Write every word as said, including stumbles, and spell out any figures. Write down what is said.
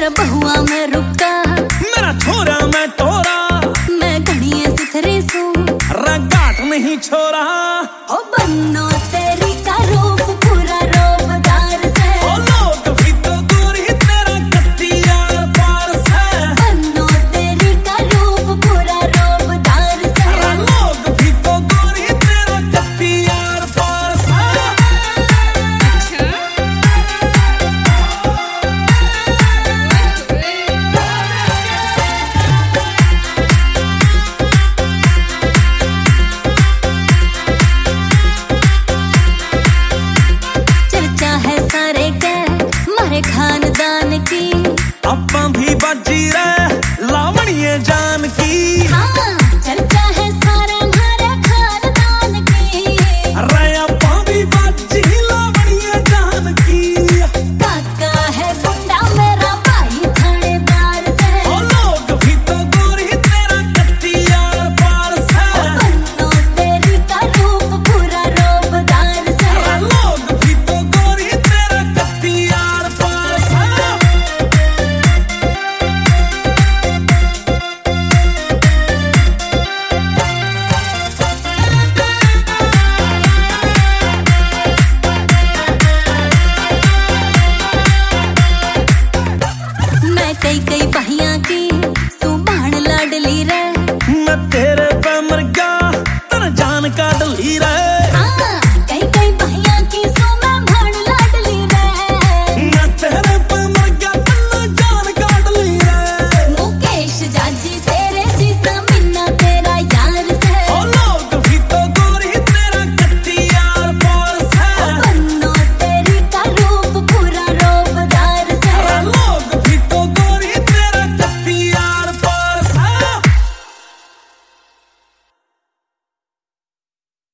तेरा बहुआ मैं रुका, मेरा छोरा मैं तोरा, मैं घड़िए सिथरी सू, रगाट नहीं छोरा। ओ बन्नो तेरी का रूप पूरा रोबदार से, ओ लोग भी तो गोरी तेरा कत्ती यार पार से, बन्नो तेरी का रूप पूरा रोबदार से, लोग भी तो गोरी तेरा कत्ती यार पार से। खानदान की अपा भी बाजी रे लावणिए जान की। हाँ, चर्चा है सारे हमारे खानदान की रे अपा भी बाजी लावणिए जान की। काका है गुंडा मेरा भाई थानेदार से, ओ लोग भी तो गोरी तेरा कत्ती यार पार से, बन्नो तेरी का रूप पूरा रोबदार से, लोग भी तो गोरी तेरा कत्ती यार पार से। मैं कई कई बहिया की सुबान लाडली रे, मैं तेरे पे मर गया तेरा जान का डली रे।